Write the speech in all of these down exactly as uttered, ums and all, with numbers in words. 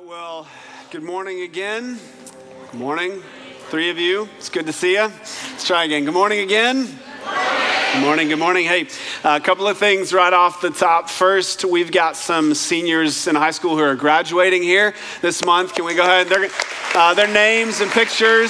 Well, good morning again. Good morning. Three of you. It's good to see you. Let's try again. Good morning again. Good morning, good morning. Hey, a couple of things right off the top. First, we've got some seniors in high school who are graduating here this month. Can we go ahead? Their, uh, their names and pictures.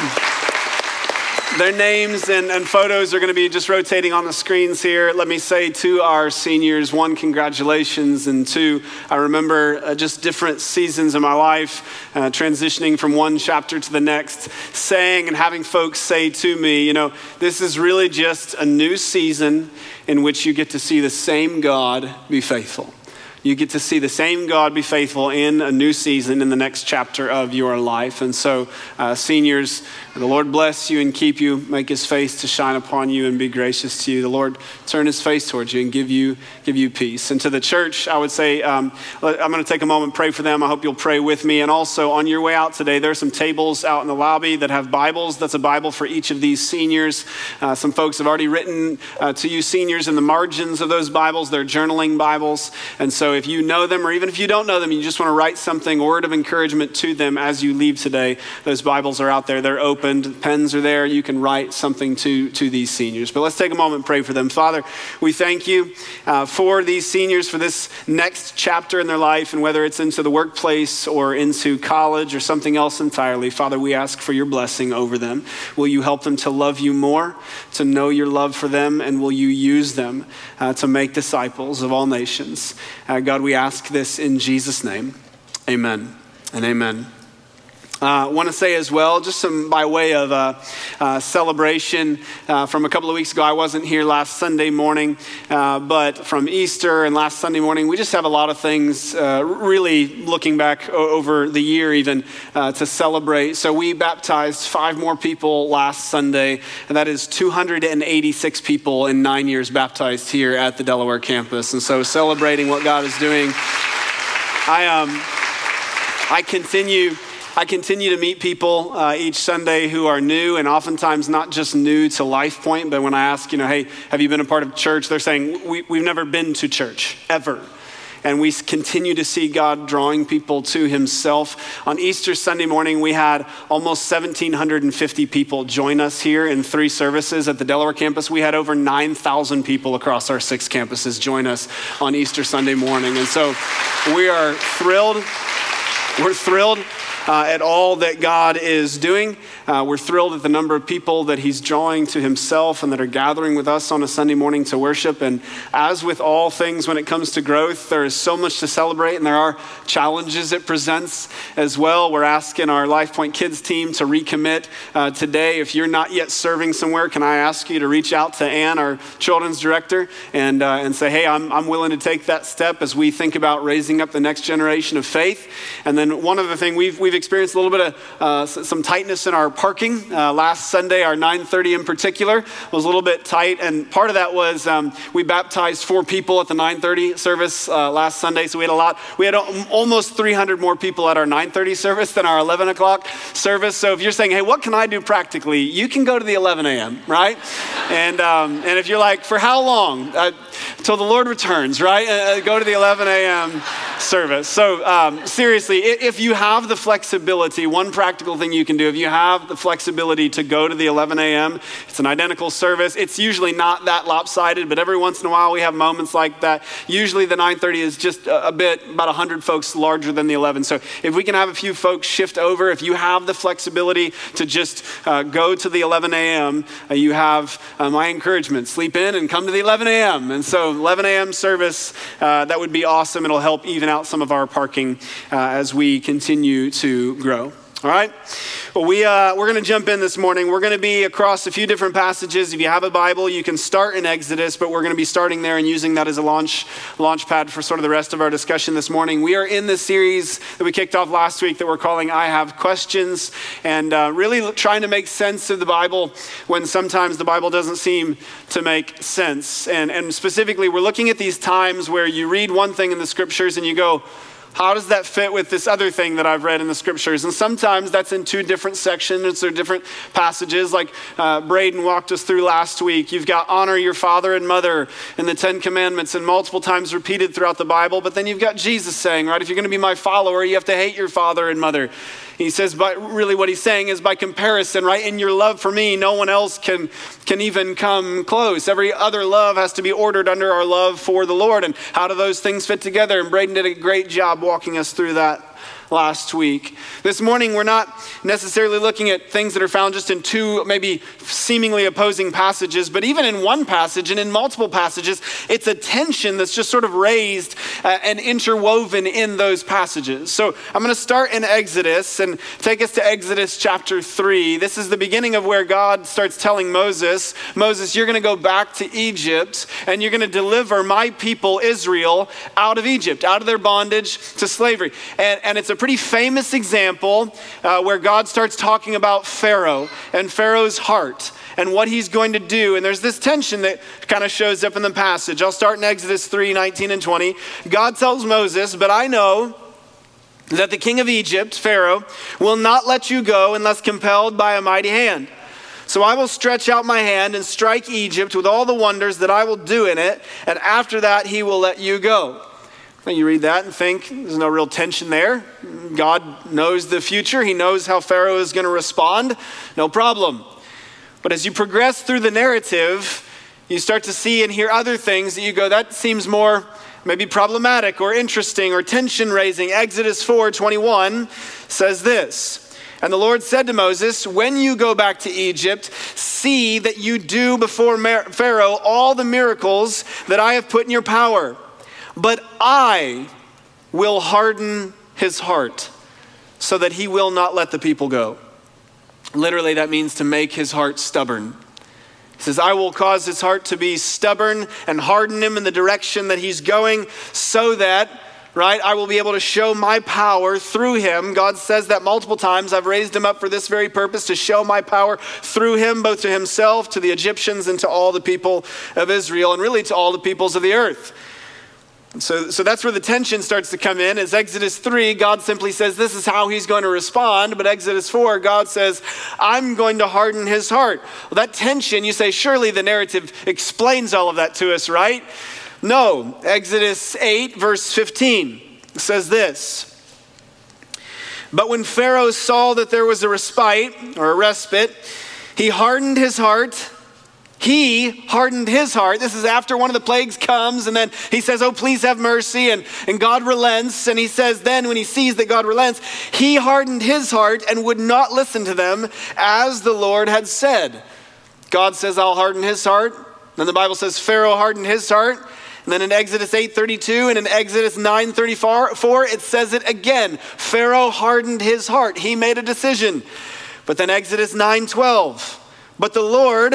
Their names and, and photos are going to be just rotating on the screens here. Let me say to our seniors, one, congratulations, and two, I remember uh, just different seasons in my life, uh, transitioning from one chapter to the next, saying and having folks say to me, you know, this is really just a new season in which you get to see the same God be faithful. You get to see the same God be faithful in a new season in the next chapter of your life. And so, uh, seniors, the Lord bless you and keep you, make his face to shine upon you and be gracious to you. The Lord turn his face towards you and give you give you peace. And to the church, I would say, um, I'm going to take a moment and pray for them. I hope you'll pray with me. And also, on your way out today, there are some tables out in the lobby that have Bibles. That's a Bible for each of these seniors. Uh, some folks have already written uh, to you seniors in the margins of those Bibles. They're journaling Bibles. And so if you know them, or even if you don't know them, you just want to write something, a word of encouragement to them as you leave today, those Bibles are out there. They're opened. Pens are there. You can write something to, to these seniors. But let's take a moment and pray for them. Father, we thank you uh, for these seniors, for this next chapter in their life, and whether it's into the workplace or into college or something else entirely. Father, we ask for your blessing over them. Will you help them to love you more, to know your love for them, and will you use them uh, to make disciples of all nations? Uh, God, we ask this in Jesus' name. Amen and amen. I uh, want to say as well, just some by way of uh, uh, celebration uh, from a couple of weeks ago. I wasn't here last Sunday morning, uh, but from Easter and last Sunday morning, we just have a lot of things uh, really looking back o- over the year even uh, to celebrate. So we baptized five more people last Sunday, and that is two hundred eighty-six people in nine years baptized here at the Delaware campus. And so celebrating what God is doing, I um, I continue... I continue to meet people uh, each Sunday who are new, and oftentimes not just new to Life Point, but when I ask, you know, hey, have you been a part of church? They're saying, we, we've never been to church, ever. And we continue to see God drawing people to himself. On Easter Sunday morning, we had almost one thousand seven hundred fifty people join us here in three services at the Delaware campus. We had over nine thousand people across our six campuses join us on Easter Sunday morning. And so we are thrilled. We're thrilled. Uh, at all that God is doing. Uh, we're thrilled at the number of people that he's drawing to himself and that are gathering with us on a Sunday morning to worship. And as with all things when it comes to growth, there is so much to celebrate, and there are challenges it presents as well. We're asking our Life Point Kids team to recommit uh, today. If you're not yet serving somewhere, can I ask you to reach out to Ann, our children's director, and uh, and say, hey, I'm, I'm willing to take that step as we think about raising up the next generation of faith. And then one other thing, we've, we've experienced a little bit of uh, some tightness in our parking. Uh, last Sunday, our nine thirty in particular was a little bit tight, and part of that was um, we baptized four people at the nine thirty service uh, last Sunday, so we had a lot. We had almost three hundred more people at our nine thirty service than our eleven o'clock service. So if you're saying, hey, what can I do practically? You can go to the eleven a.m., right? and um, and if you're like, for how long? Uh, till the Lord returns, right? Uh, go to the eleven a.m. service. So um, seriously, if you have the flexibility, one practical thing you can do, if you have the flexibility to go to the eleven a.m., it's an identical service. It's usually not that lopsided, but every once in a while we have moments like that. Usually the nine thirty is just a, a bit, about one hundred folks larger than the eleven. So if we can have a few folks shift over, if you have the flexibility to just uh, go to the eleven a.m., uh, you have uh, my encouragement. Sleep in and come to the eleven a.m. And so eleven a.m. service, uh, that would be awesome. It'll help even out some of our parking uh, as we continue to grow. All right. Well, we, uh, we're going to jump in this morning. We're going to be across a few different passages. If you have a Bible, you can start in Exodus, but we're going to be starting there and using that as a launch, launch pad for sort of the rest of our discussion this morning. We are in this series that we kicked off last week that we're calling I Have Questions, and uh, really trying to make sense of the Bible when sometimes the Bible doesn't seem to make sense. And, and specifically, we're looking at these times where you read one thing in the scriptures and you go, how does that fit with this other thing that I've read in the scriptures? And sometimes that's in two different sections or different passages, like uh, Braden walked us through last week. You've got honor your father and mother in the Ten Commandments and multiple times repeated throughout the Bible. But then you've got Jesus saying, right, if you're going to be my follower, you have to hate your father and mother. He says, but really what he's saying is by comparison, right, in your love for me, no one else can, can even come close. Every other love has to be ordered under our love for the Lord. And how do those things fit together? And Braden did a great job walking us through that last week. This morning, we're not necessarily looking at things that are found just in two, maybe seemingly opposing passages, but even in one passage and in multiple passages, it's a tension that's just sort of raised uh, and interwoven in those passages. So I'm going to start in Exodus and take us to Exodus chapter three. This is the beginning of where God starts telling Moses, Moses, you're going to go back to Egypt and you're going to deliver my people Israel out of Egypt, out of their bondage to slavery. And, and it's a pretty famous example uh, where God starts talking about Pharaoh and Pharaoh's heart and what he's going to do. And there's this tension that kind of shows up in the passage. I'll start in Exodus three, nineteen and twenty. God tells Moses, but I know that the king of Egypt, Pharaoh, will not let you go unless compelled by a mighty hand. So I will stretch out my hand and strike Egypt with all the wonders that I will do in it. And after that, he will let you go. You read that and think there's no real tension there. God knows the future. He knows how Pharaoh is going to respond. No problem. But as you progress through the narrative, you start to see and hear other things that you go, that seems more maybe problematic or interesting or tension raising. Exodus four twenty-one says this, and the Lord said to Moses, when you go back to Egypt, see that you do before Pharaoh all the miracles that I have put in your power. But I will harden his heart so that he will not let the people go. Literally, that means to make his heart stubborn. He says, I will cause his heart to be stubborn and harden him in the direction that he's going so that, right, I will be able to show my power through him. God says that multiple times. I've raised him up for this very purpose, to show my power through him, both to himself, to the Egyptians, and to all the people of Israel, and really to all the peoples of the earth. So, so that's where the tension starts to come in. As Exodus three, God simply says this is how he's going to respond. But Exodus four, God says, I'm going to harden his heart. Well, that tension, you say, surely the narrative explains all of that to us, right? No. Exodus eight, verse fifteen says this. But when Pharaoh saw that there was a respite or a respite, he hardened his heart. He hardened his heart. This is after one of the plagues comes, and then he says, oh, please have mercy, and, and God relents. And he says then when he sees that God relents, he hardened his heart and would not listen to them as the Lord had said. God says, I'll harden his heart. Then the Bible says Pharaoh hardened his heart. And then in Exodus eight thirty-two and in Exodus nine thirty-four, it says it again. Pharaoh hardened his heart. He made a decision. But then Exodus nine twelve, but the Lord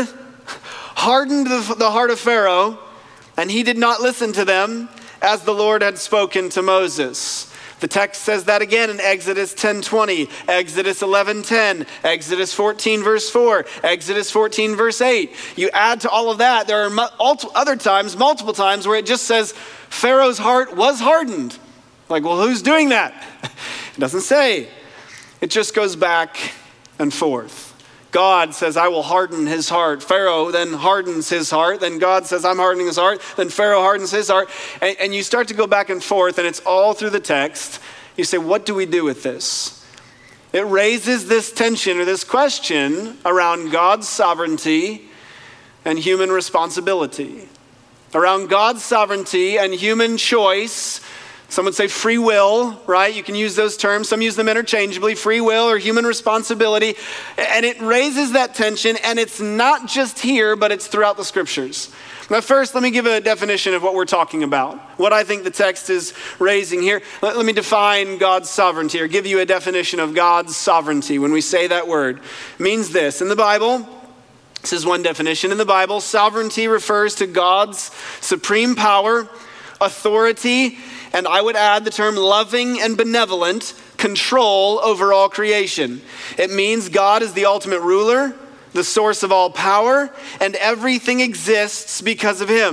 hardened the, the heart of Pharaoh, and he did not listen to them as the Lord had spoken to Moses. The text says that again in Exodus ten twenty, Exodus eleven ten, Exodus fourteen verse four, Exodus fourteen verse eight. You add to all of that, there are multiple, other times, multiple times where it just says Pharaoh's heart was hardened. Like, well, who's doing that? It doesn't say. It just goes back and forth. God says, I will harden his heart. Pharaoh then hardens his heart. Then God says, I'm hardening his heart. Then Pharaoh hardens his heart. And, and you start to go back and forth, and it's all through the text. You say, what do we do with this? It raises this tension or this question around God's sovereignty and human responsibility. Around God's sovereignty and human choice. Some would say free will, right? You can use those terms. Some use them interchangeably, free will or human responsibility. And it raises that tension, and it's not just here, but it's throughout the scriptures. Now first, let me give a definition of what we're talking about, what I think the text is raising here. Let, let me define God's sovereignty, or give you a definition of God's sovereignty. When we say that word, it means this. In the Bible, this is one definition. In the Bible, sovereignty refers to God's supreme power, authority, and I would add the term loving and benevolent control over all creation. It means God is the ultimate ruler, the source of all power, and everything exists because of him.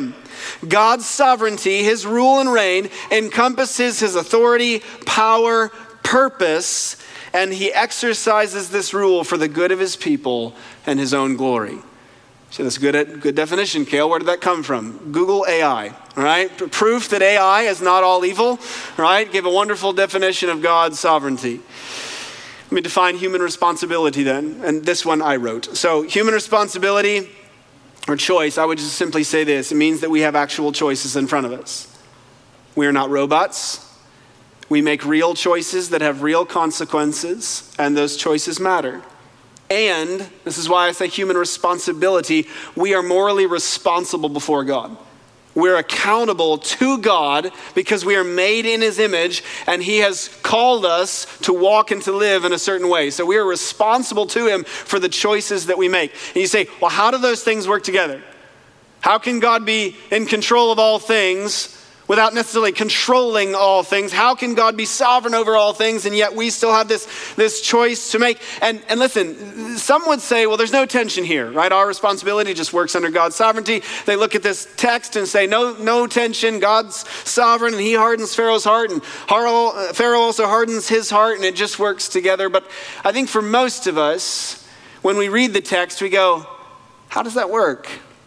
God's sovereignty, his rule and reign, encompasses his authority, power, purpose, and he exercises this rule for the good of his people and his own glory. So that's a good, good definition, Cale. Where did that come from? Google A I, all right? Proof that A I is not all evil, right? Give a wonderful definition of God's sovereignty. Let me define human responsibility then, and this one I wrote. So human responsibility or choice, I would just simply say this. It means that we have actual choices in front of us. We are not robots. We make real choices that have real consequences, and those choices matter. And, this is why I say human responsibility, we are morally responsible before God. We're accountable to God because we are made in his image and he has called us to walk and to live in a certain way. So we are responsible to him for the choices that we make. And you say, well, how do those things work together? How can God be in control of all things without necessarily controlling all things? How can God be sovereign over all things and yet we still have this, this choice to make? And, and listen, some would say, well, there's no tension here, right? Our responsibility just works under God's sovereignty. They look at this text and say, no, no tension. God's sovereign and he hardens Pharaoh's heart and Pharaoh also hardens his heart and it just works together. But I think for most of us, when we read the text, we go, how does that work?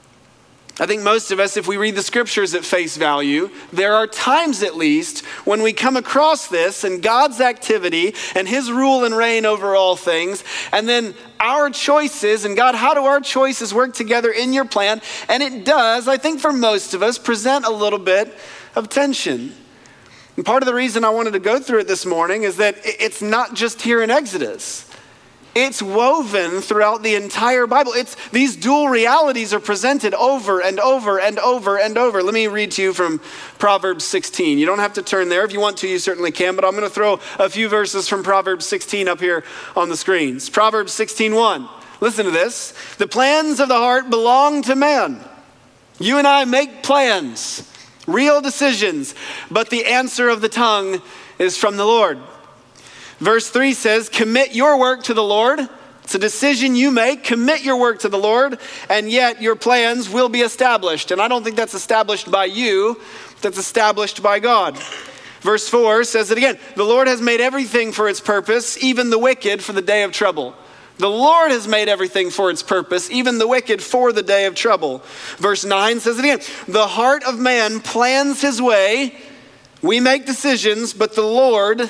I think most of us, if we read the scriptures at face value, there are times at least when we come across this and God's activity and his rule and reign over all things, and then our choices, and God, how do our choices work together in your plan? And it does, I think for most of us, present a little bit of tension. And part of the reason I wanted to go through it this morning is that it's not just here in Exodus. It's woven throughout the entire Bible. It's these dual realities are presented over and over and over and over. Let me read to you from Proverbs sixteen. You don't have to turn there. If you want to, you certainly can, but I'm going to throw a few verses from Proverbs sixteen up here on the screens. Proverbs sixteen one. Listen to this. The plans of the heart belong to man. You and I make plans, real decisions, but the answer of the tongue is from the Lord. Verse three says, commit your work to the Lord. It's a decision you make. Commit your work to the Lord, and yet your plans will be established. And I don't think that's established by you. That's established by God. Verse four says it again. The Lord has made everything for its purpose, even the wicked for the day of trouble. The Lord has made everything for its purpose, even the wicked for the day of trouble. Verse nine says it again. The heart of man plans his way. We make decisions, but the Lord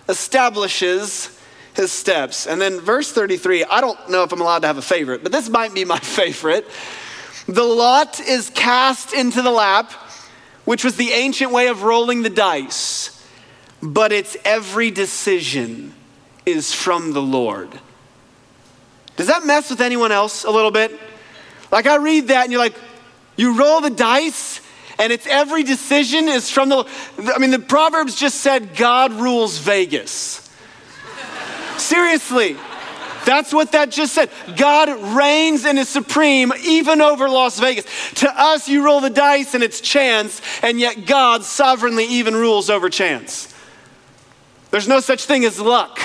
establishes his steps. And then verse thirty-three, I don't know if I'm allowed to have a favorite, but this might be my favorite. The lot is cast into the lap, which was the ancient way of rolling the dice, but its every decision is from the Lord. Does that mess with anyone else a little bit? Like I read that and you're like, you roll the dice and it's every decision is from the, I mean, the Proverbs just said God rules Vegas. Seriously, that's what that just said. God reigns and is supreme even over Las Vegas. To us, you roll the dice and it's chance, and yet God sovereignly even rules over chance. There's no such thing as luck.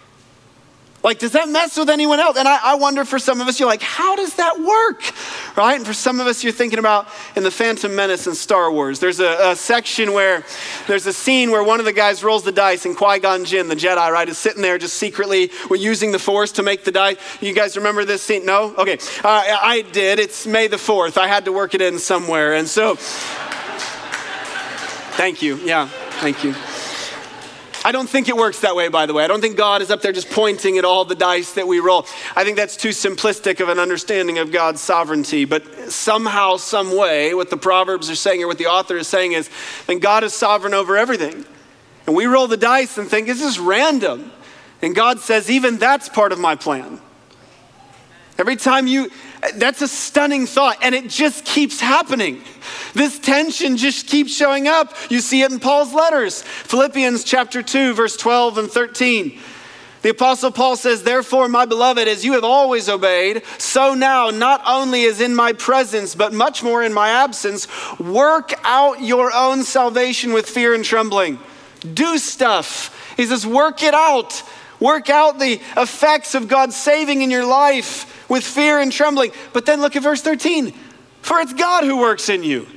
Like, does that mess with anyone else? And I, I wonder for some of us, you're like, how does that work? Right? And for some of us, you're thinking about in the Phantom Menace in Star Wars, there's a, a section where there's a scene where one of the guys rolls the dice and Qui-Gon Jinn, the Jedi, right, is sitting there just secretly using the Force to make the dice. You guys remember this scene? No? Okay. Uh, I did. It's May the fourth. I had to work it in somewhere. And so, thank you. Yeah, thank you. I don't think it works that way, by the way. I don't think God is up there just pointing at all the dice that we roll. I think that's too simplistic of an understanding of God's sovereignty. But somehow, some way, what the Proverbs are saying or what the author is saying is, and God is sovereign over everything. And we roll the dice and think, this is random. And God says, even that's part of my plan. Every time you, that's a stunning thought, and it just keeps happening. This tension just keeps showing up. You see it in Paul's letters. Philippians chapter two, verse twelve and thirteen. The Apostle Paul says, therefore, my beloved, as you have always obeyed, so now, not only as in my presence, but much more in my absence, work out your own salvation with fear and trembling. Do stuff. He says, work it out. Work out the effects of God's saving in your life with fear and trembling. But then look at verse thirteen. For it's God who works in you,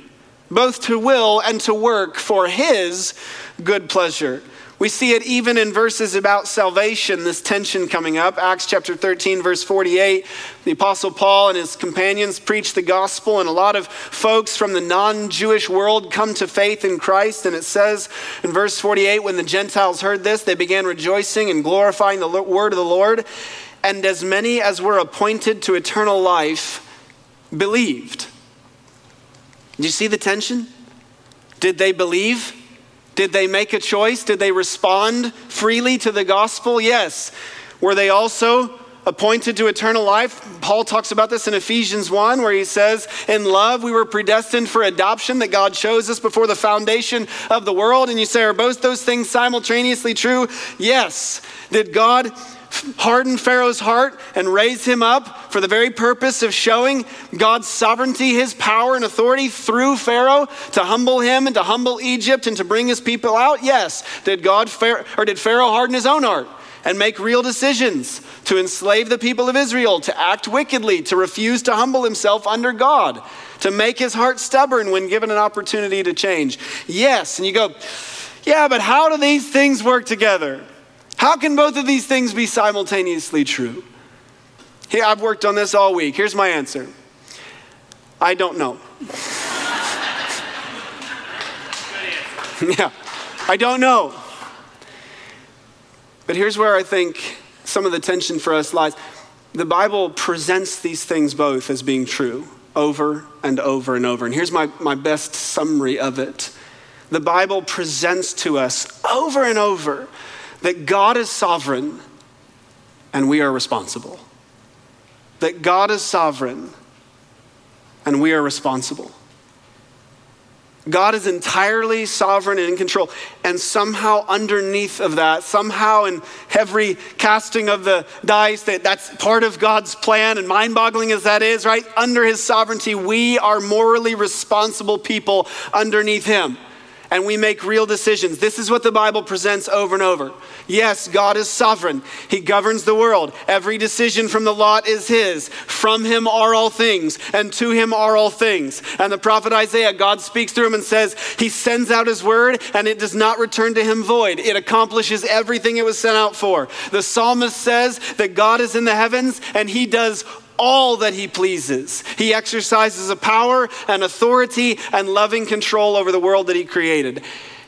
both to will and to work for his good pleasure. We see it even in verses about salvation, this tension coming up. Acts chapter thirteen, verse forty-eight, the Apostle Paul and his companions preach the gospel, and a lot of folks from the non-Jewish world come to faith in Christ. And it says in verse forty-eight, when the Gentiles heard this, they began rejoicing and glorifying the word of the Lord. And as many as were appointed to eternal life believed. Do you see the tension? Did they believe? Did they make a choice? Did they respond freely to the gospel? Yes. Were they also appointed to eternal life? Paul talks about this in Ephesians one, where he says, in love we were predestined for adoption, that God chose us before the foundation of the world. And you say, are both those things simultaneously true? Yes. Did God harden Pharaoh's heart and raise him up for the very purpose of showing God's sovereignty, his power and authority through Pharaoh to humble him and to humble Egypt and to bring his people out? Yes. Did God or did Pharaoh harden his own heart and make real decisions to enslave the people of Israel, to act wickedly, to refuse to humble himself under God, to make his heart stubborn when given an opportunity to change? Yes. And you go, yeah, but how do these things work together? How can both of these things be simultaneously true? Here, I've worked on this all week. Here's my answer. I don't know. Yeah, I don't know. But here's where I think some of the tension for us lies. The Bible presents these things both as being true over and over and over. And here's my, my best summary of it. The Bible presents to us over and over that God is sovereign and we are responsible. That God is sovereign and we are responsible. God is entirely sovereign and in control. And somehow underneath of that, somehow in every casting of the dice, that that's part of God's plan, and mind-boggling as that is, right? Under his sovereignty, we are morally responsible people underneath him. And we make real decisions. This is what the Bible presents over and over. Yes, God is sovereign. He governs the world. Every decision from the lot is his. From him are all things, and to him are all things. And the prophet Isaiah, God speaks through him and says, he sends out his word, and it does not return to him void. It accomplishes everything it was sent out for. The psalmist says that God is in the heavens, and he does all that he pleases. He exercises a power and authority and loving control over the world that he created.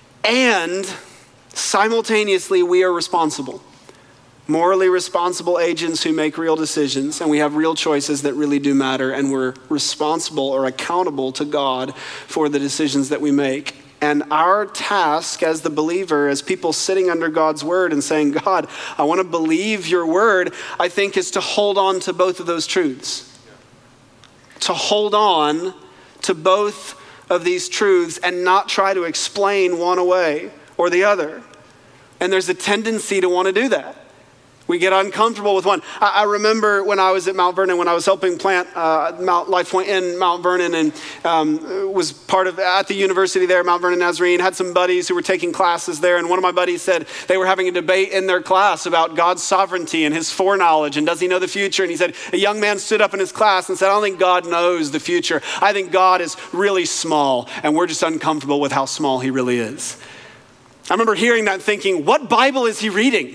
And simultaneously, we are responsible. Morally responsible agents who make real decisions, and we have real choices that really do matter, and we're responsible or accountable to God for the decisions that we make. And our task as the believer, as people sitting under God's word and saying, God, I want to believe your word, I think is to hold on to both of those truths. Yeah. To hold on to both of these truths and not try to explain one away or the other. And there's a tendency to want to do that. We get uncomfortable with one. I, I remember when I was at Mount Vernon, when I was helping plant uh, Mount Life Point in Mount Vernon, and um, was part of, at the university there, Mount Vernon Nazarene, had some buddies who were taking classes there. And one of my buddies said they were having a debate in their class about God's sovereignty and his foreknowledge, and does he know the future? And he said, a young man stood up in his class and said, I don't think God knows the future. I think God is really small, and we're just uncomfortable with how small he really is. I remember hearing that and thinking, what Bible is he reading?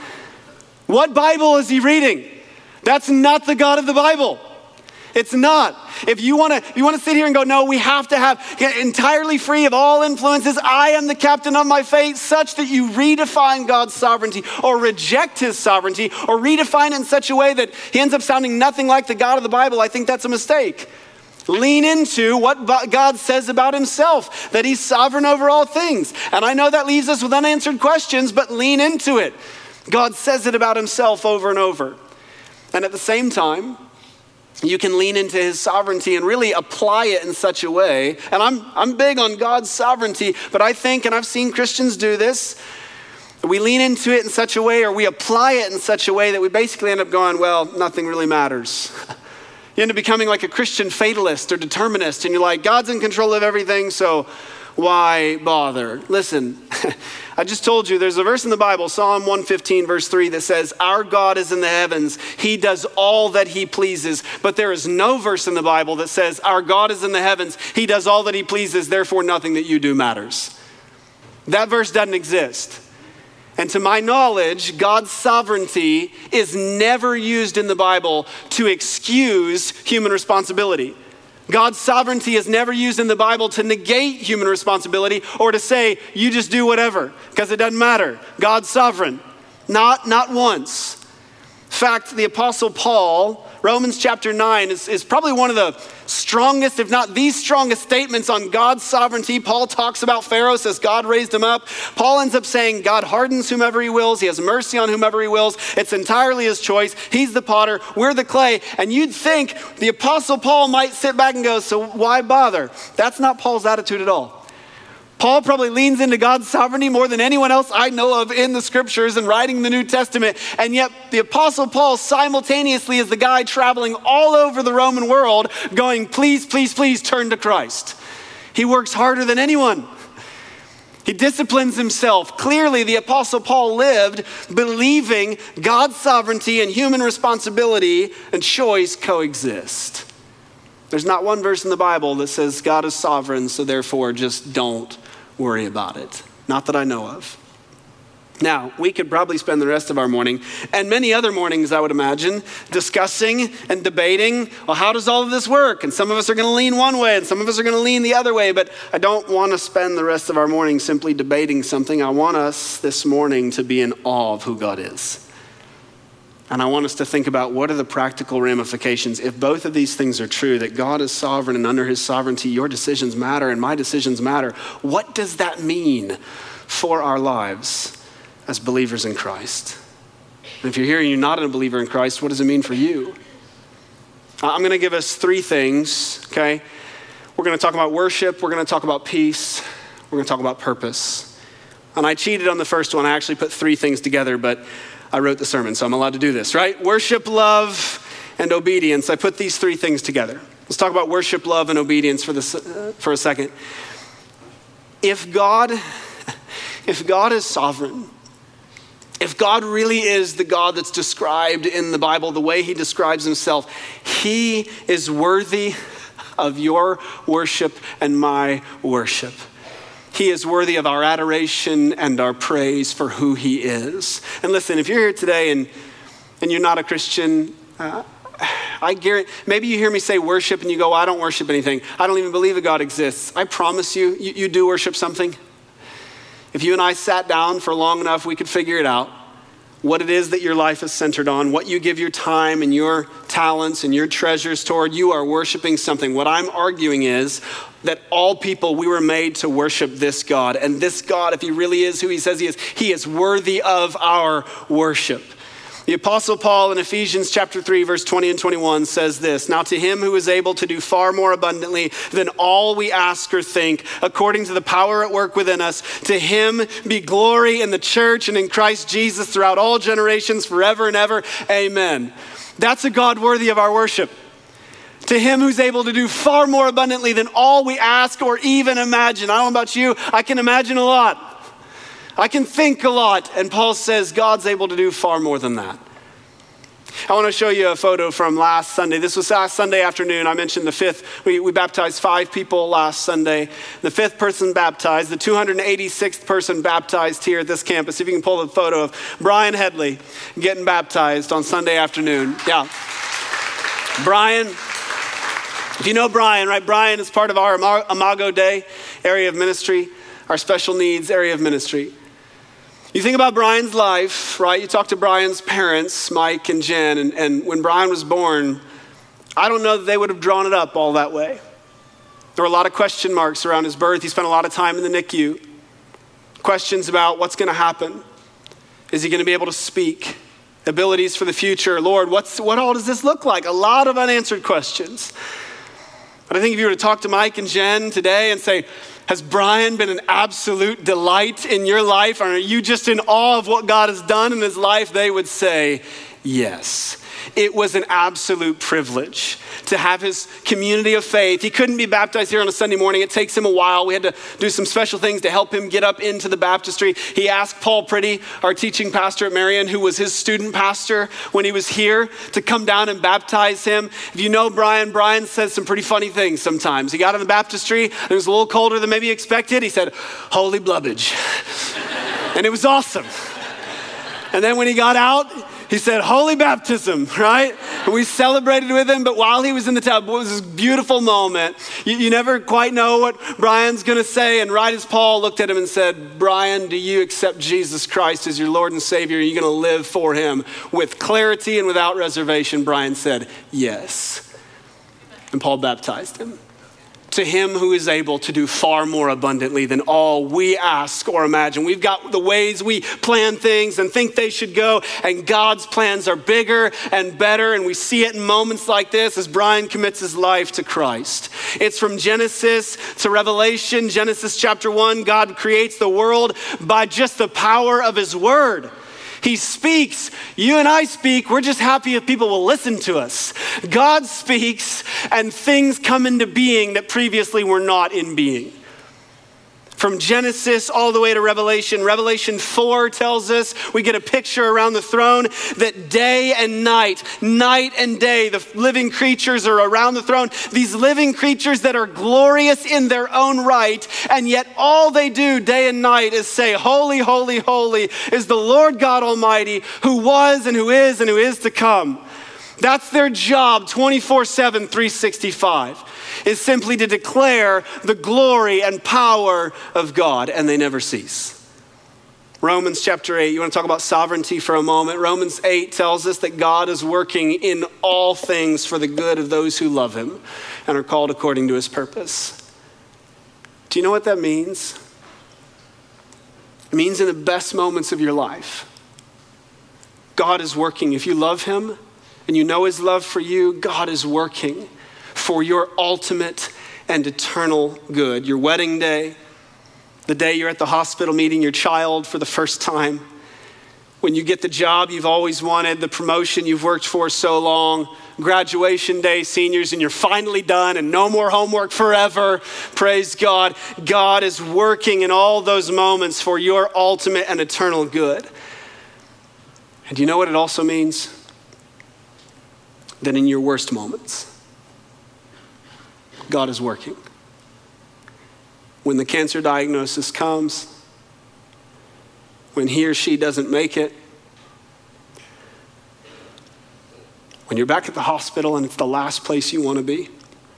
What Bible is he reading? That's not the God of the Bible. It's not. If you want to you want to sit here and go, no, we have to have entirely free of all influences, I am the captain of my fate, such that you redefine God's sovereignty or reject his sovereignty or redefine it in such a way that he ends up sounding nothing like the God of the Bible, I think that's a mistake. Lean into what God says about himself, that he's sovereign over all things. And I know that leaves us with unanswered questions, but lean into it. God says it about himself over and over. And at the same time, you can lean into his sovereignty and really apply it in such a way. And I'm I'm big on God's sovereignty, but I think, and I've seen Christians do this, we lean into it in such a way, or we apply it in such a way that we basically end up going, well, nothing really matters. You end up becoming like a Christian fatalist or determinist, and you're like, God's in control of everything, so Why bother? Listen, I just told you there's a verse in the Bible, Psalm one fifteen verse three, that says, our God is in the heavens. He does all that he pleases. But there is no verse in the Bible that says, our God is in the heavens. He does all that he pleases. Therefore, nothing that you do matters. That verse doesn't exist. And to my knowledge, God's sovereignty is never used in the Bible to excuse human responsibility. God's sovereignty is never used in the Bible to negate human responsibility or to say, you just do whatever, because it doesn't matter. God's sovereign. Not, not once. In fact, the Apostle Paul, Romans chapter nine is, is probably one of the strongest, if not the strongest statements on God's sovereignty. Paul talks about Pharaoh, says God raised him up. Paul ends up saying God hardens whomever he wills. He has mercy on whomever he wills. It's entirely his choice. He's the potter, we're the clay. And you'd think the Apostle Paul might sit back and go, so why bother? That's not Paul's attitude at all. Paul probably leans into God's sovereignty more than anyone else I know of in the scriptures and writing the New Testament. And yet the Apostle Paul simultaneously is the guy traveling all over the Roman world going, please, please, please turn to Christ. He works harder than anyone. He disciplines himself. Clearly, the Apostle Paul lived believing God's sovereignty and human responsibility and choice coexist. There's not one verse in the Bible that says God is sovereign, so therefore just don't worry about it. Not that I know of. Now, we could probably spend the rest of our morning, and many other mornings, I would imagine, discussing and debating, well, how does all of this work? And some of us are going to lean one way, and some of us are going to lean the other way, but I don't want to spend the rest of our morning simply debating something. I want us this morning to be in awe of who God is. And I want us to think about what are the practical ramifications if both of these things are true, that God is sovereign and under his sovereignty, your decisions matter and my decisions matter. What does that mean for our lives as believers in Christ? And if you're here and you're not a believer in Christ, what does it mean for you? I'm going to give us three things, okay? We're going to talk about worship. We're going to talk about peace. We're going to talk about purpose. And I cheated on the first one. I actually put three things together, but I wrote the sermon, so I'm allowed to do this, right? Worship, love, and obedience. I put these three things together. Let's talk about worship, love, and obedience for this uh, for a second. If God, if God is sovereign, if God really is the God that's described in the Bible, the way he describes himself, he is worthy of your worship and my worship. He is worthy of our adoration and our praise for who he is. And listen, if you're here today and, and you're not a Christian, uh, I guarantee, maybe you hear me say worship and you go, well, I don't worship anything. I don't even believe that God exists. I promise you, you, you do worship something. If you and I sat down for long enough, we could figure it out. What it is that your life is centered on, what you give your time and your talents and your treasures toward, you are worshiping something. What I'm arguing is that all people, we were made to worship this God. And this God, if he really is who he says he is, he is worthy of our worship. The Apostle Paul in Ephesians chapter three, verse twenty and twenty-one says this, now to him who is able to do far more abundantly than all we ask or think, according to the power at work within us, to him be glory in the church and in Christ Jesus throughout all generations, forever and ever. Amen. That's a God worthy of our worship. To him who's able to do far more abundantly than all we ask or even imagine. I don't know about you, I can imagine a lot. I can think a lot. And Paul says God's able to do far more than that. I want to show you a photo from last Sunday. This was last Sunday afternoon. I mentioned the fifth. We, we baptized five people last Sunday. The fifth person baptized, the two hundred eighty-sixth person baptized here at this campus. If you can pull the photo of Brian Headley getting baptized on Sunday afternoon. Yeah. Brian, if you know Brian, right? Brian is part of our Imago Dei area of ministry, our special needs area of ministry. You think about Brian's life, right? You talk to Brian's parents, Mike and Jen, and, and when Brian was born, I don't know that they would have drawn it up all that way. There were a lot of question marks around his birth. He spent a lot of time in the N I C U. Questions about what's going to happen. Is he going to be able to speak? Abilities for the future. Lord, what's what all does this look like? A lot of unanswered questions. But I think if you were to talk to Mike and Jen today and say, has Brian been an absolute delight in your life? Or are you just in awe of what God has done in his life? They would say, yes. It was an absolute privilege to have his community of faith. He couldn't be baptized here on a Sunday morning. It takes him a while. We had to do some special things to help him get up into the baptistry. He asked Paul Pretty, our teaching pastor at Marion, who was his student pastor when he was here, to come down and baptize him. If you know Brian, Brian says some pretty funny things sometimes. He got in the baptistry, and it was a little colder than maybe expected. He said, "Holy blubbage." And it was awesome. And then when he got out, he said, "Holy baptism," right? And we celebrated with him, but while he was in the tub, it was this beautiful moment. You, you never quite know what Brian's gonna say, and right as Paul looked at him and said, "Brian, do you accept Jesus Christ as your Lord and Savior? Are you gonna live for him?" With clarity and without reservation, Brian said, "Yes." And Paul baptized him. To him who is able to do far more abundantly than all we ask or imagine. We've got the ways we plan things and think they should go, and God's plans are bigger and better, and we see it in moments like this as Brian commits his life to Christ. It's from Genesis to Revelation. Genesis chapter one, God creates the world by just the power of his word. He speaks. You and I speak. We're just happy if people will listen to us. God speaks and things come into being that previously were not in being. From Genesis all the way to Revelation, Revelation four tells us, we get a picture around the throne that day and night, night and day, the living creatures are around the throne. These living creatures that are glorious in their own right, and yet all they do day and night is say, "Holy, holy, holy is the Lord God Almighty, who was and who is and who is to come." That's their job twenty-four seven, three sixty-five. Is simply to declare the glory and power of God, and they never cease. Romans chapter eight, you want to talk about sovereignty for a moment? Romans eight tells us that God is working in all things for the good of those who love him and are called according to his purpose. Do you know what that means? It means in the best moments of your life, God is working. If you love him and you know his love for you, God is working for your ultimate and eternal good. Your wedding day, the day you're at the hospital meeting your child for the first time, when you get the job you've always wanted, the promotion you've worked for so long, graduation day, seniors, and you're finally done and no more homework forever. Praise God. God is working in all those moments for your ultimate and eternal good. And do you know what it also means? That in your worst moments, God is working. When the cancer diagnosis comes, when he or she doesn't make it, when you're back at the hospital and it's the last place you want to be,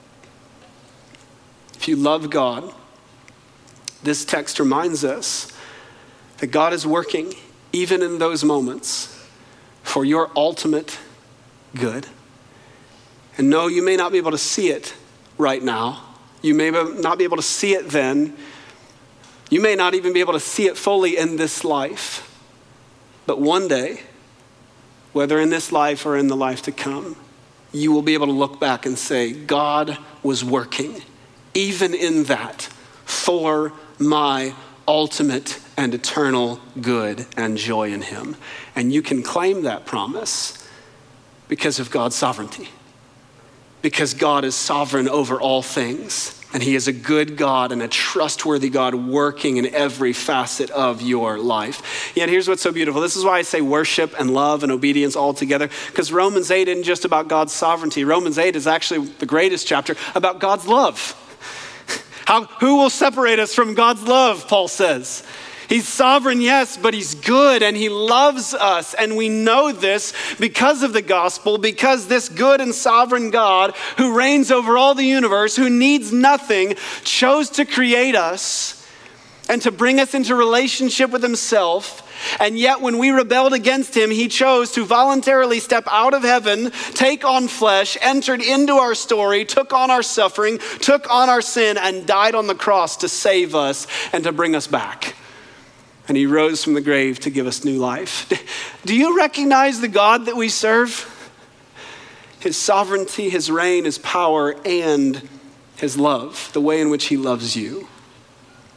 if you love God, this text reminds us that God is working even in those moments for your ultimate good. And no, you may not be able to see it right now. You may not be able to see it then. You may not even be able to see it fully in this life. But one day, whether in this life or in the life to come, you will be able to look back and say, God was working, even in that, for my ultimate and eternal good and joy in him. And you can claim that promise because of God's sovereignty. Because God is sovereign over all things, and he is a good God and a trustworthy God working in every facet of your life. Yet here's what's so beautiful. This is why I say worship and love and obedience all together, because Romans eight isn't just about God's sovereignty. Romans eight is actually the greatest chapter about God's love. How, who will separate us from God's love, Paul says. He's sovereign, yes, but he's good and he loves us. And we know this because of the gospel, because this good and sovereign God who reigns over all the universe, who needs nothing, chose to create us and to bring us into relationship with himself. And yet when we rebelled against him, he chose to voluntarily step out of heaven, take on flesh, entered into our story, took on our suffering, took on our sin, and died on the cross to save us and to bring us back. And he rose from the grave to give us new life. Do you recognize the God that we serve? His sovereignty, his reign, his power, and his love, the way in which he loves you.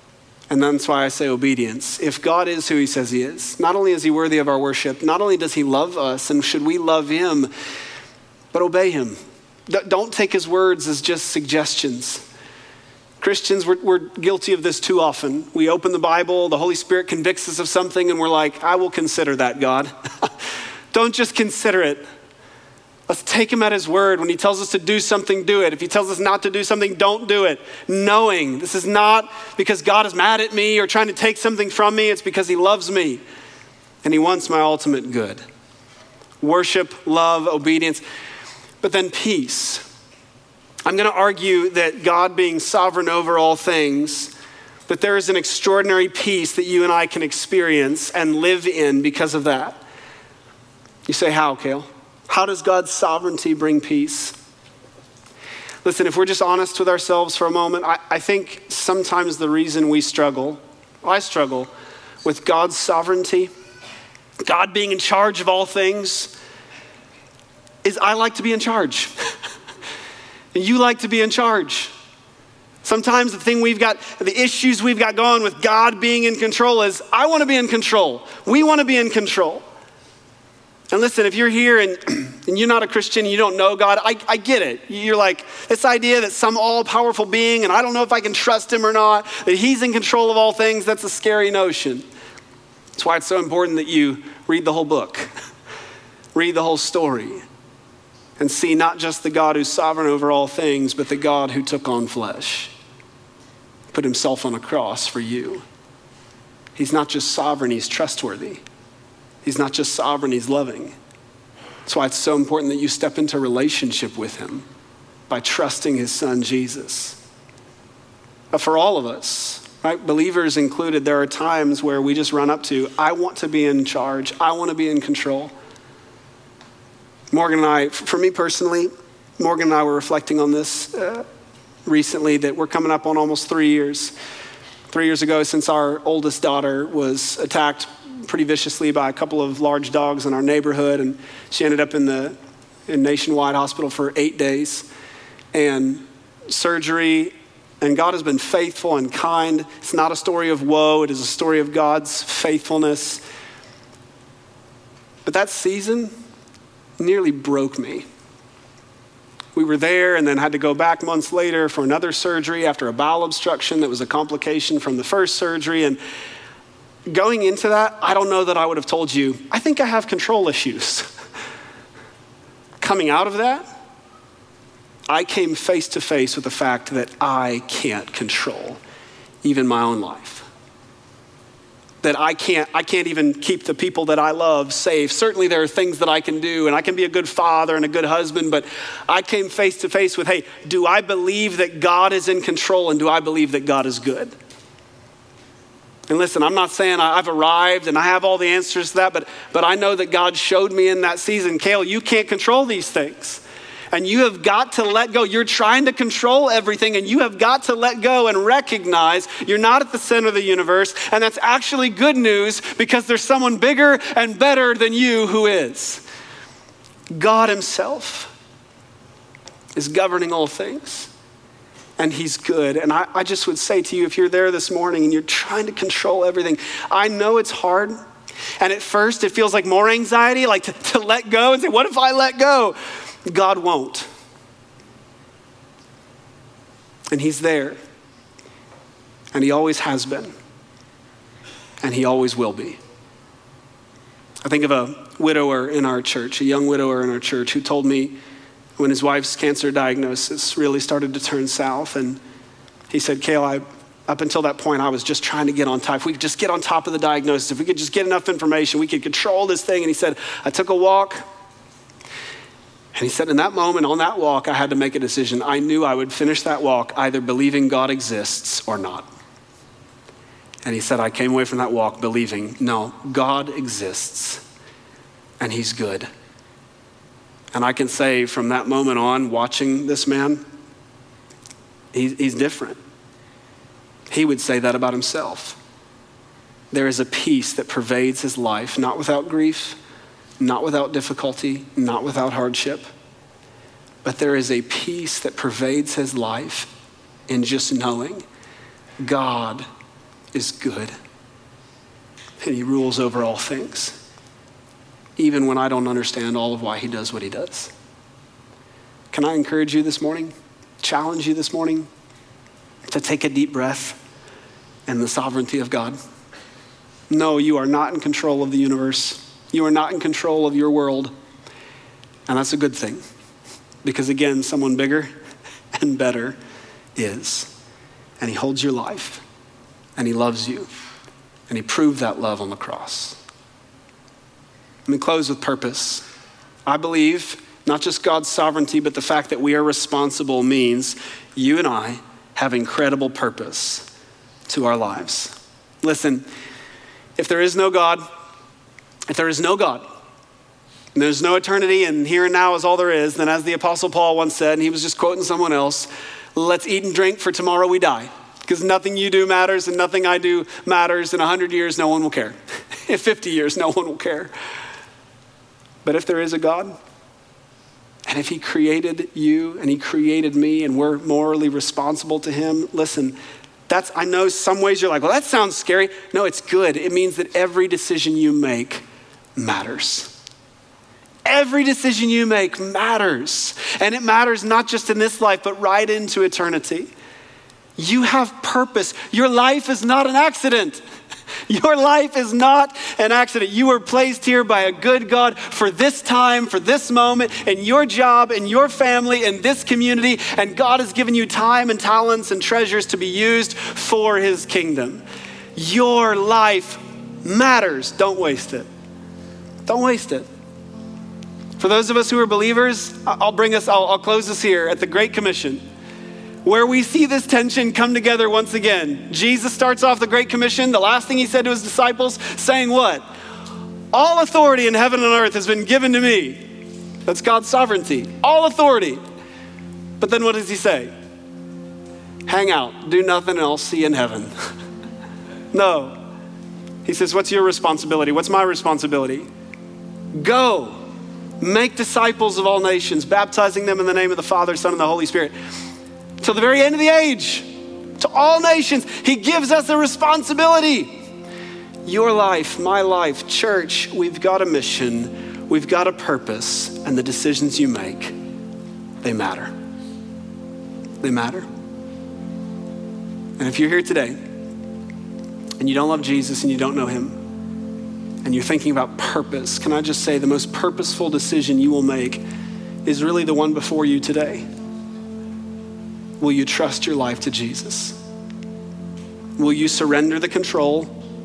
And that's why I say obedience. If God is who he says he is, not only is he worthy of our worship, not only does he love us and should we love him, but obey him. D- don't take his words as just suggestions. Christians, we're, we're guilty of this too often. We open the Bible, the Holy Spirit convicts us of something, and we're like, I will consider that, God. Don't just consider it. Let's take him at his word. When he tells us to do something, do it. If he tells us not to do something, don't do it. Knowing this is not because God is mad at me or trying to take something from me. It's because he loves me and he wants my ultimate good. Worship, love, obedience, but then peace. I'm going to argue that God being sovereign over all things, that there is an extraordinary peace that you and I can experience and live in because of that. You say, how, Cale? How does God's sovereignty bring peace? Listen, if we're just honest with ourselves for a moment, I, I think sometimes the reason we struggle, I struggle with God's sovereignty, God being in charge of all things, is I like to be in charge. And you like to be in charge. Sometimes the thing we've got, the issues we've got going with God being in control is I want to be in control. We want to be in control. And listen, if you're here and, and you're not a Christian, and you don't know God, I, I get it. You're like, this idea that some all-powerful being, and I don't know if I can trust him or not, that he's in control of all things, that's a scary notion. That's why it's so important that you read the whole book, read the whole story, and see not just the God who's sovereign over all things, but the God who took on flesh, put himself on a cross for you. He's not just sovereign, he's trustworthy. He's not just sovereign, he's loving. That's why it's so important that you step into relationship with him by trusting his son, Jesus. But for all of us, right, believers included, there are times where we just run up to, I want to be in charge. I want to be in control. Morgan and I, for me personally, Morgan and I were reflecting on this uh, recently, that we're coming up on almost three years. Three years ago, since our oldest daughter was attacked pretty viciously by a couple of large dogs in our neighborhood, and she ended up in the in Nationwide Hospital for eight days and surgery. And God has been faithful and kind. It's not a story of woe. It is a story of God's faithfulness. But that season nearly broke me. We were there and then had to go back months later for another surgery after a bowel obstruction that was a complication from the first surgery. And going into that, I don't know that I would have told you, I think I have control issues. Coming out of that, I came face to face with the fact that I can't control even my own life. That I can't, I can't even keep the people that I love safe. Certainly there are things that I can do, and I can be a good father and a good husband, but I came face to face with, hey, do I believe that God is in control, and do I believe that God is good? And listen, I'm not saying I've arrived and I have all the answers to that, but, but I know that God showed me in that season, Cale, you can't control these things. And you have got to let go. You're trying to control everything, and you have got to let go and recognize you're not at the center of the universe. And that's actually good news, because there's someone bigger and better than you who is. God himself is governing all things, and he's good. And I, I just would say to you, if you're there this morning and you're trying to control everything, I know it's hard. And at first it feels like more anxiety, like to, to let go and say, what if I let go? God won't. And he's there. And he always has been. And he always will be. I think of a widower in our church, a young widower in our church, who told me when his wife's cancer diagnosis really started to turn south. And he said, Cale, I, up until that point, I was just trying to get on top. If we could just get on top of the diagnosis, if we could just get enough information, we could control this thing. And he said, I took a walk. And he said, in that moment, on that walk, I had to make a decision. I knew I would finish that walk either believing God exists or not. And he said, I came away from that walk believing, no, God exists and he's good. And I can say from that moment on, watching this man, he, he's different. He would say that about himself. There is a peace that pervades his life, not without grief, not without difficulty, not without hardship, but there is a peace that pervades his life in just knowing God is good, and he rules over all things, even when I don't understand all of why he does what he does. Can I encourage you this morning, challenge you this morning to take a deep breath in the sovereignty of God? No, you are not in control of the universe. You are not in control of your world. And that's a good thing, because again, someone bigger and better is. And he holds your life, and he loves you, and he proved that love on the cross. Let me close with purpose. I believe not just God's sovereignty, but the fact that we are responsible means you and I have incredible purpose to our lives. Listen, if there is no God, if there is no God, and there's no eternity and here and now is all there is, then as the Apostle Paul once said, and he was just quoting someone else, let's eat and drink for tomorrow we die. Because nothing you do matters and nothing I do matters. In one hundred years, no one will care. In fifty years, no one will care. But if there is a God, and if he created you and he created me and we're morally responsible to him, listen, that's, I know some ways you're like, well, that sounds scary. No, it's good. It means that every decision you make matters. Every decision you make matters. And it matters not just in this life, but right into eternity. You have purpose. Your life is not an accident. Your life is not an accident. You were placed here by a good God for this time, for this moment, in your job, in your family, in this community. And God has given you time and talents and treasures to be used for his kingdom. Your life matters. Don't waste it. Don't waste it. For those of us who are believers, I'll bring us, I'll, I'll close this here at the Great Commission, where we see this tension come together once again. Jesus starts off the Great Commission, the last thing he said to his disciples, saying what? All authority in heaven and earth has been given to me. That's God's sovereignty. All authority. But then what does he say? Hang out, do nothing, and I'll see you in heaven. No. He says, what's your responsibility? What's my responsibility? Go. Make disciples of all nations, baptizing them in the name of the Father, Son, and the Holy Spirit. Till the very end of the age, to all nations, he gives us a responsibility. Your life, my life, church, we've got a mission, we've got a purpose, and the decisions you make, they matter. They matter. And if you're here today, and you don't love Jesus and you don't know him, and you're thinking about purpose, can I just say the most purposeful decision you will make is really the one before you today. Will you trust your life to Jesus? Will you surrender the control?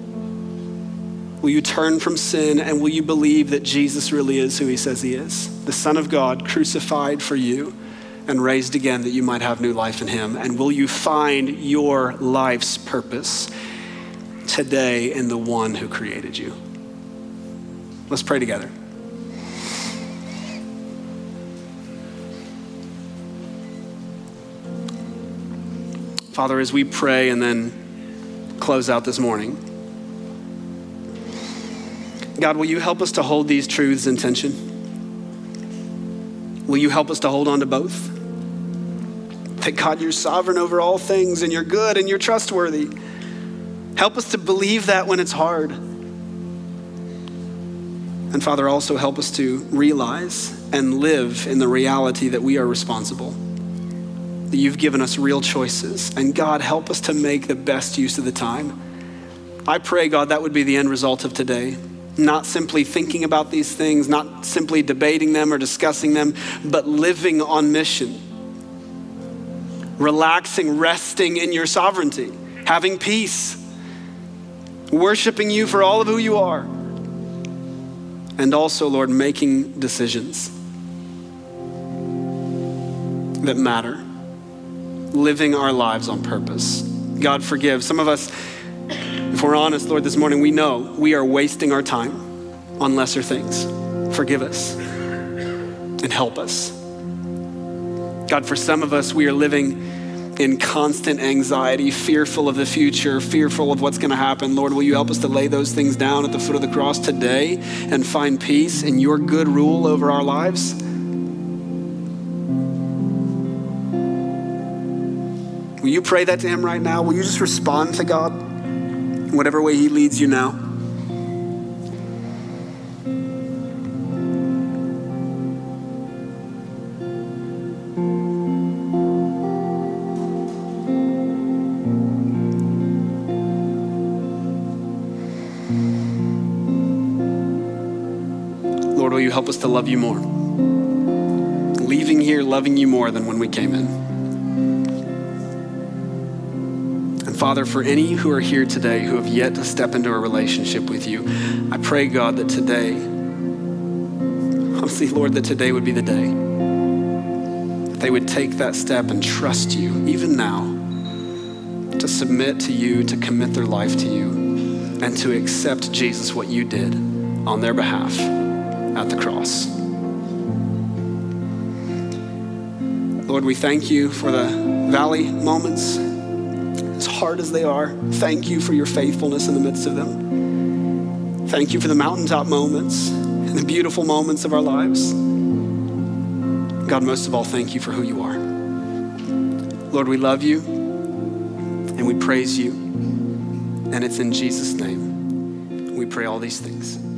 Will you turn from sin, and will you believe that Jesus really is who he says he is? The Son of God crucified for you and raised again that you might have new life in him. And will you find your life's purpose today in the one who created you? Let's pray together. Father, as we pray and then close out this morning, God, will you help us to hold these truths in tension? Will you help us to hold on to both? That God, you're sovereign over all things and you're good and you're trustworthy. Help us to believe that when it's hard. And Father, also help us to realize and live in the reality that we are responsible, that you've given us real choices. And God, help us to make the best use of the time. I pray, God, that would be the end result of today. Not simply thinking about these things, not simply debating them or discussing them, but living on mission. Relaxing, resting in your sovereignty, having peace, worshiping you for all of who you are. And also, Lord, making decisions that matter, living our lives on purpose. God, forgive. Some of us, if we're honest, Lord, this morning, we know we are wasting our time on lesser things. Forgive us and help us. God, for some of us, we are living in constant anxiety, fearful of the future, fearful of what's going to happen. Lord, will you help us to lay those things down at the foot of the cross today and find peace in your good rule over our lives? Will you pray that to him right now? Will you just respond to God? whatever way he leads you now. Lord, will you help us to love you more? Leaving here loving you more than when we came in. And Father, for any who are here today who have yet to step into a relationship with you, I pray, God, that today, honestly, Lord, that today would be the day. That they would take that step and trust you, even now, to submit to you, to commit their life to you, and to accept, Jesus, what you did on their behalf at the cross. Lord, we thank you for the valley moments, as hard as they are. Thank you for your faithfulness in the midst of them. Thank you for the mountaintop moments and the beautiful moments of our lives. God, most of all, thank you for who you are. Lord, we love you and we praise you. And it's in Jesus' name we pray all these things.